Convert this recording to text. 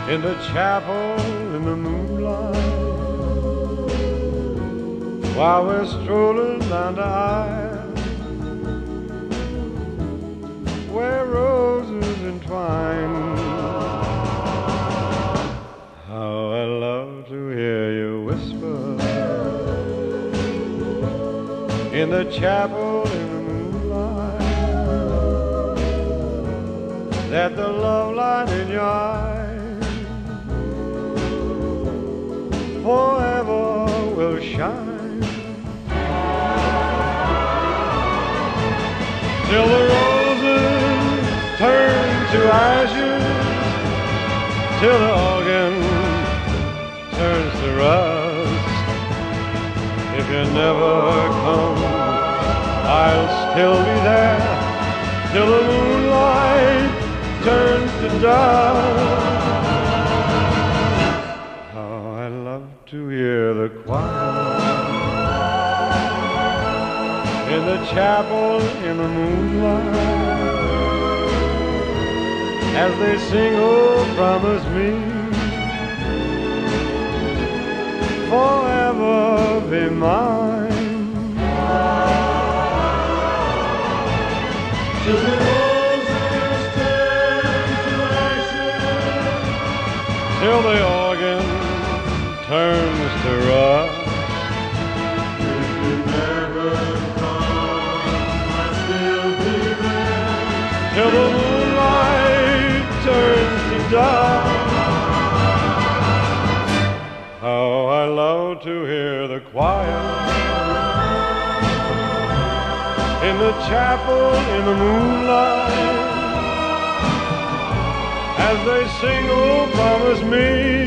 in the chapel in the moonlight, while we're strolling down the aisle where roses entwine. How I love to hear you whisper in the chapel in the moonlight, that the love light in your eyes forever will shine, till the roses turn to ashes, till the organ turns to rust. If you never come, I'll still be there till the moonlight turns to dust. How I love to hear the choir in the chapel in the moonlight, as they sing, oh, promise me forever be mine. Till the roses turn to ashes, till the organ turns to rust. If you never come, I'll still be there till the moonlight turns to dust. How I love to hear the choir in the chapel in the moonlight, as they sing, oh, promise me